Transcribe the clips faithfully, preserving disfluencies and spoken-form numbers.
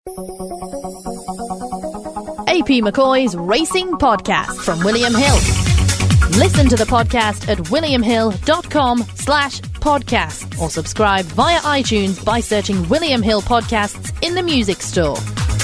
A P McCoy's Racing Podcast from William Hill. Listen to the podcast at williamhill.com slash podcast or subscribe via iTunes by searching William Hill Podcasts in the music store.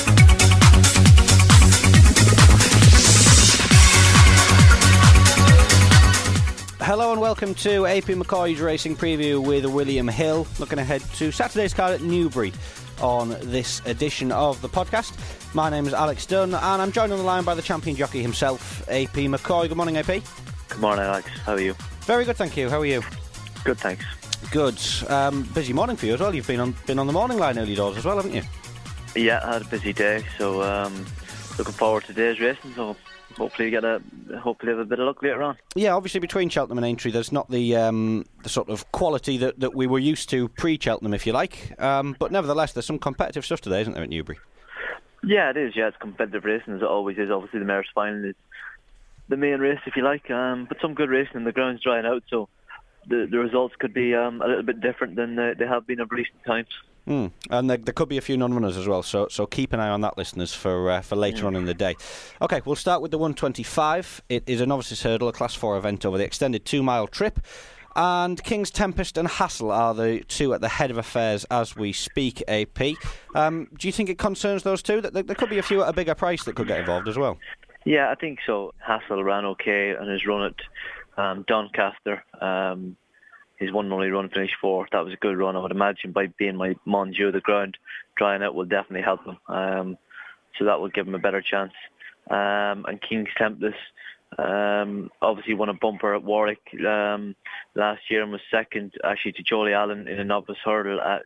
Hello and welcome to A P McCoy's Racing Preview with William Hill. Looking ahead to Saturday's card at Newbury on this edition of the podcast. My name is Alex Dunn and I'm joined on the line by the champion jockey himself, A P McCoy. Good morning, A P. Good morning, Alex. How are you? Very good, thank you. How are you? Good, thanks. Good. Um, busy morning for you as well. You've been on been on the morning line early doors as well, haven't you? Yeah, I had a busy day, so um, looking forward to today's racing. So hopefully get a hopefully have a bit of luck later on. Yeah, obviously between Cheltenham and Aintree, there's not the um, the sort of quality that, that we were used to pre-Cheltenham, if you like. Um, but nevertheless, there's some competitive stuff today, isn't there, at Newbury? Yeah, it is. Yeah, it's competitive racing as it always is. Obviously, the Mayor's Final is the main race, if you like. Um, but some good racing, and the ground's drying out, so the the results could be um, a little bit different than uh, they have been of recent times. Mm. And there, there could be a few non-runners as well, so so keep an eye on that, listeners, for uh, for later mm. on in the day. OK, we'll start with the one twenty-five. It is a novices hurdle, a Class four event over the extended two-mile trip. And King's Tempest and Hassel are the two at the head of affairs as we speak, A P. Um, do you think it concerns those two? That there could be a few at a bigger price that could get involved as well? Yeah, I think so. Hassel ran okay and his run at um, Doncaster. Um, his one and only run finished fourth. That was a good run. I would imagine by being my Mondieu, the ground drying out will definitely help him. Um, so that will give him a better chance. Um, and King's Tempest um, obviously won a bumper at Warwick um, last year and was second actually to Jolie Allen in a novice hurdle at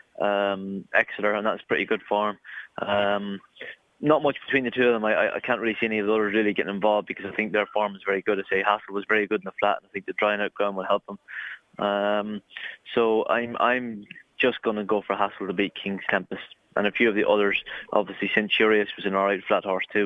um, Exeter, and that's pretty good form. Um, not much between the two of them. I, I can't really see any of the others really getting involved because I think their form is very good. I say Hassel was very good in the flat, and I think the drying out ground will help them. Um, so I'm I'm just going to go for Hassel to beat King's Tempest, and a few of the others. Obviously, Centurious was an alright flat horse too,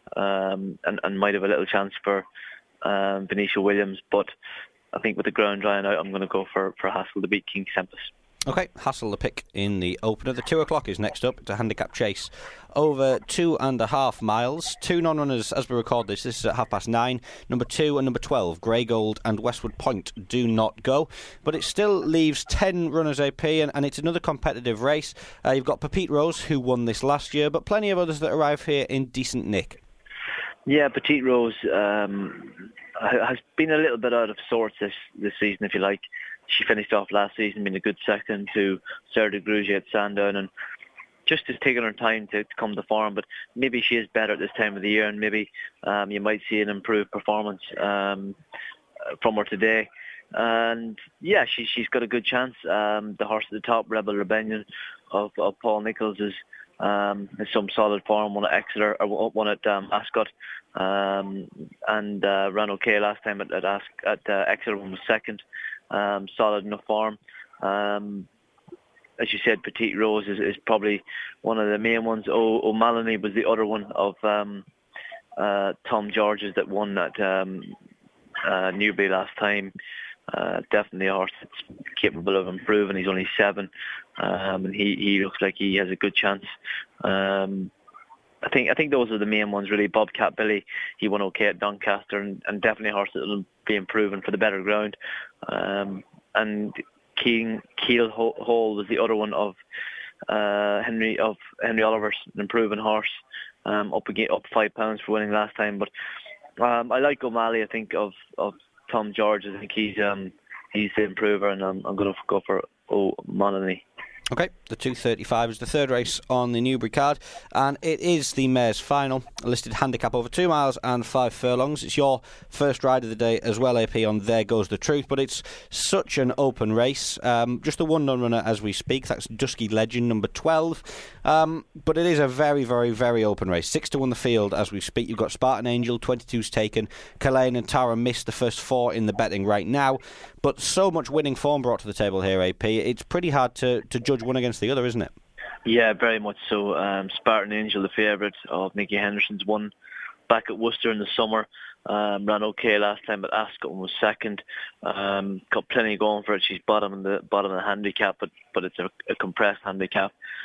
um, and and might have a little chance for um, Benicia Williams. But I think with the ground drying out, I'm going to go for for Hassel to beat King's Tempest. OK, Hassel the pick in the opener. The two o'clock is next up. It's a handicap chase over two and a half miles. Two non-runners as we record this. This is at half past nine. Number two and number twelve, Grey Gold and Westwood Point, do not go. But it still leaves ten runners, A P, and, and it's another competitive race. Uh, you've got Petite Rose, who won this last year, but plenty of others that arrive here in decent nick. Yeah, Petite Rose um, has been a little bit out of sorts this, this season, if you like. She finished off last season being a good second to Sarah de Grugy at Sandown, and just has taken her time to, to come to form, but maybe she is better at this time of the year, and maybe um, you might see an improved performance um, from her today. And yeah, she, she's got a good chance. Um, the horse at the top, Rebel Rebellion of, of Paul Nicholls, is um, in some solid form. One at Exeter, or one at um, Ascot, um, and uh, ran okay last time at at, As- at uh, Exeter. One was second. Um, solid enough form. Um, as you said, Petite Rose is, is probably one of the main ones. O- O'Malley was the other one of um, uh, Tom George's that won at um, uh, Newbury last time. Uh, definitely a horse that's capable of improving. He's only seven, um, and he, he looks like he has a good chance. Um, I think I think those are the main ones really. Bobcat Billy, he won okay at Doncaster, and, and definitely a horse that will be improving for the better ground. Um, and King Keel Hall was the other one of uh, Henry of Henry Oliver's, an improving horse, um, up again, up five pounds for winning last time. But um, I like O'Malley. I think of, of Tom George. I think he's um, he's the improver, and I'm, I'm going to go for O'Malley. OK, the two thirty-five is the third race on the Newbury card, and it is the Mayor's Final, a listed handicap over two miles and five furlongs. It's your first ride of the day as well, A P, on There Goes the Truth, but it's such an open race. Um, just the one non-runner as we speak, that's Dusky Legend, number twelve. Um, but it is a very, very, very open race. Six to one the field as we speak. You've got Spartan Angel, twenty-two's taken. Kalane and Tara missed the first four in the betting right now. But so much winning form brought to the table here, A P. It's pretty hard to, to judge one against the other, isn't it? Yeah, very much so. Um, Spartan Angel, the favourite of Nicky Henderson's, won back at Worcester in the summer. Um, ran okay last time at Ascot and was second. Um, got plenty going for it. She's bottom in the bottom of the handicap, but but it's a, a compressed handicap.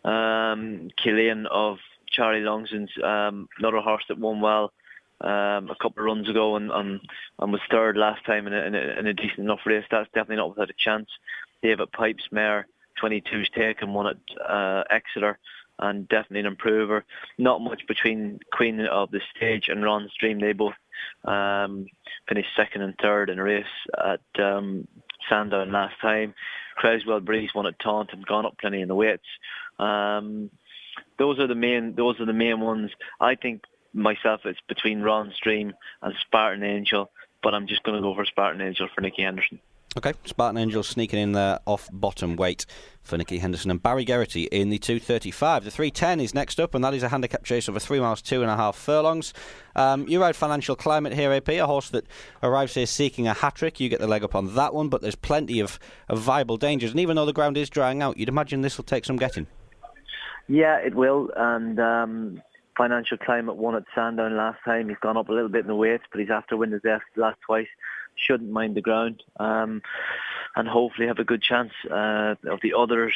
Um, Killian of Charlie Longson's, um, another horse that won well um, a couple of runs ago and, and, and was third last time in a, in, a, in a decent enough race. That's definitely not without a chance. David Pipe's mare, twenty-two's taken, won at uh, Exeter, and definitely an improver. Not much between Queen of the Stage and Ron's Dream. They both um, finished second and third in a race at um, Sandown last time. Creswell Breeze won at Taunton, gone up plenty in the weights. Um, those are the main. Those are the main ones. I think myself, it's between Ron's Dream and Spartan Angel, but I'm just going to go for Spartan Angel for Nicky Henderson. Okay, Spartan Angel sneaking in there off bottom weight for Nicky Henderson, and Barry Geraghty in the two thirty-five. The three ten is next up, and that is a handicap chase over three miles, two and a half furlongs. Um, you ride Financial Climate here, A P, a horse that arrives here seeking a hat-trick. You get the leg up on that one, but there's plenty of, of viable dangers, and even though the ground is drying out, you'd imagine this will take some getting. Yeah, it will, and um, Financial Climate won at Sandown last time. He's gone up a little bit in the weights, but he's after winning his the last twice. Shouldn't mind the ground, um, and hopefully have a good chance. Uh, of the others,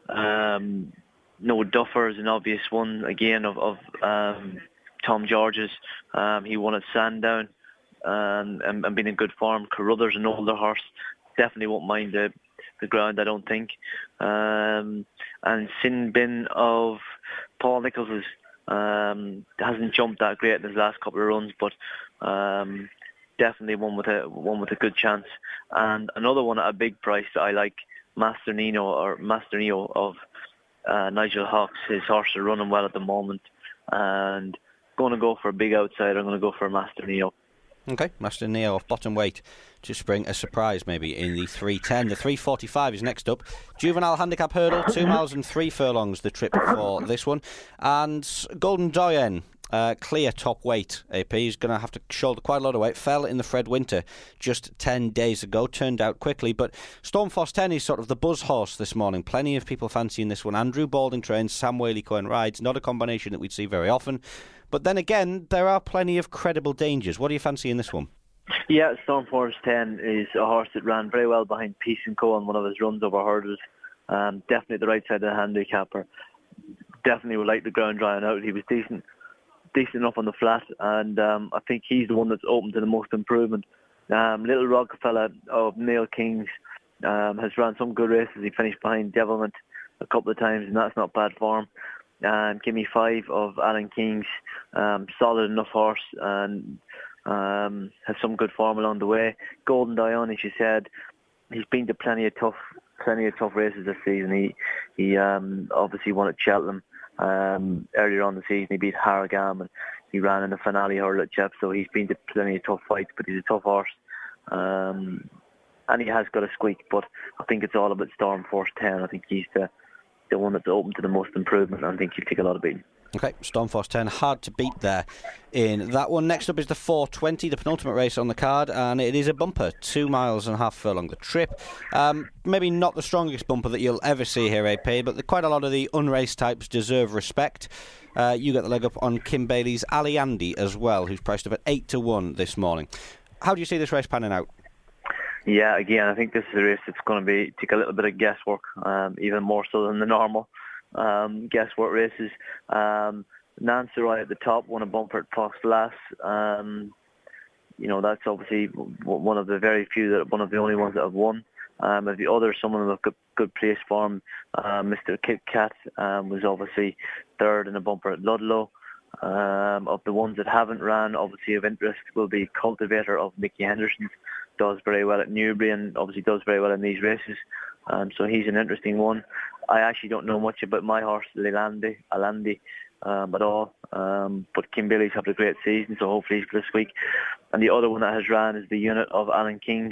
um, no Duffer is an obvious one again of, of um, Tom George's. Um, he won at Sandown um, and, and been in good form. Carruthers, an older horse, definitely won't mind the the ground, I don't think. Um, and Sin Bin of Paul Nicholls um, hasn't jumped that great in his last couple of runs, but um, definitely one with a one with a good chance. And another one at a big price that I like, Master Nino or Master Neo of uh, Nigel Hawkes. His horse are running well at the moment, and going to go for a big outsider. I'm going to go for Master Neo. Okay, Master Neo off bottom weight to spring a surprise maybe in the three ten. The three forty-five is next up. Juvenile handicap hurdle, two miles and three furlongs the trip for this one. And Golden Doyen, uh, clear top weight, A P. He's going to have to shoulder quite a lot of weight. Fell in the Fred Winter just ten days ago, turned out quickly. But Stormforce ten is sort of the buzz horse this morning. Plenty of people fancying this one. Andrew Balding trains, Sam Whaley-Cohen rides. Not a combination that we'd see very often. But then again, there are plenty of credible dangers. What do you fancy in this one? Yeah, Stormforce ten is a horse that ran very well behind Peace and Co on one of his runs over hurdles. Um, definitely at the right side of the handicapper. Definitely would like the ground drying out. He was decent, decent enough on the flat, and um, I think he's the one that's open to the most improvement. Um, Little Rockefeller of Neil Kings um, has run some good races. He finished behind Devilment a couple of times, and that's not bad for him. And Gimme Five of Alan King's, um, solid enough horse, and um, has some good form along the way. Golden Dion, as you said, he's been to plenty of tough, plenty of tough races this season. He he um, obviously won at Cheltenham um, earlier on the season. He beat Harrogam, and he ran in the finale hurdle at Chep. So he's been to plenty of tough fights, but he's a tough horse, um, and he has got a squeak. But I think it's all about Stormforce ten. I think he's the the one that's open to the most improvement. I think he'll take a lot of beating. Okay, Stormforce ten, hard to beat there in that one. Next up is the four twenty, the penultimate race on the card, and it is a bumper, two miles and a half furlong the trip. Um, maybe not the strongest bumper that you'll ever see here, A P, but the, quite a lot of the unraced types deserve respect. Uh, you get the leg up on Kim Bailey's Ali Andy as well, who's priced up at eight to one this morning. How do you see this race panning out? Yeah, again, I think this is a race that's going to be take a little bit of guesswork, um, even more so than the normal um, guesswork races. Um, Nanceroy at the top won a bumper at Fox Lass. Um, you know, that's obviously one of the very few, that one of the only ones that have won. Um, of the others, some of them have got good place form. Uh, Mister Kit Kat um, was obviously third in a bumper at Ludlow. Um, of the ones that haven't ran, obviously of interest will be Cultivator of Nicky Henderson. Does very well at Newbury and obviously does very well in these races. Um, so he's an interesting one. I actually don't know much about my horse, Alandi, Alandi um, at all. Um, but Kim Bailey's had a great season, so hopefully he's for this week. And the other one that has ran is the unit of Alan King's.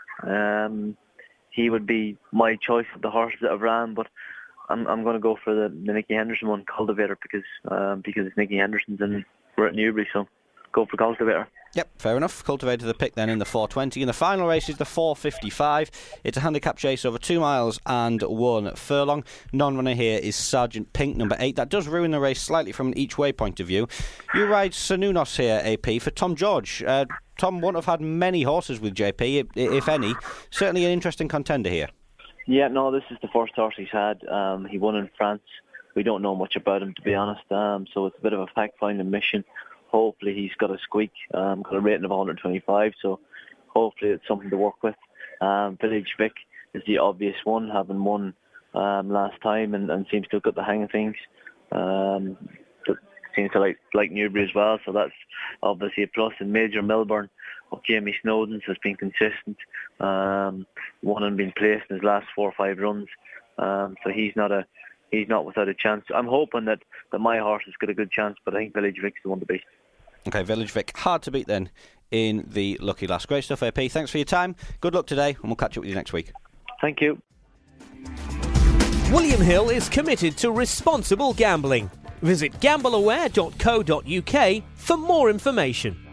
Um, he would be my choice of the horses that have ran, but I'm I'm going to go for the, the Nicky Henderson one, Cultivator, because um, because it's Nicky Henderson's and we're at Newbury, so go for Cultivator. Yep, fair enough. Cultivator the pick then in the four twenty. And the final race is the four fifty-five. It's a handicap chase over two miles and one furlong. Non-runner here is Sergeant Pink, number eight. That does ruin the race slightly from an each-way point of view. You ride Sanunos here, A P, for Tom George. Uh, Tom won't have had many horses with J P, if any. Certainly an interesting contender here. Yeah, no, this is the first horse he's had. Um, he won in France we don't know much about him, to be honest. Um, so it's a bit of a fact-finding mission. Hopefully he's got a squeak, um, got a rating of one twenty-five, so hopefully it's something to work with. Um, Village Vic is the obvious one, having won um, last time and, and seems to have got the hang of things. Um, seems to like like Newbury as well, so that's obviously a plus. And Major Melbourne of Jamie Snowden's has been consistent, um, won and been placed in his last four or five runs, um, so he's not a he's not without a chance. I'm hoping that, that my horse has got a good chance, but I think Village Vic's the one to beat. Okay, Village Vic, hard to beat then in the Lucky Lass. Great stuff, A P. Thanks for your time. Good luck today, and we'll catch up with you next week. Thank you. William Hill is committed to responsible gambling. Visit gamble aware dot co dot uk for more information.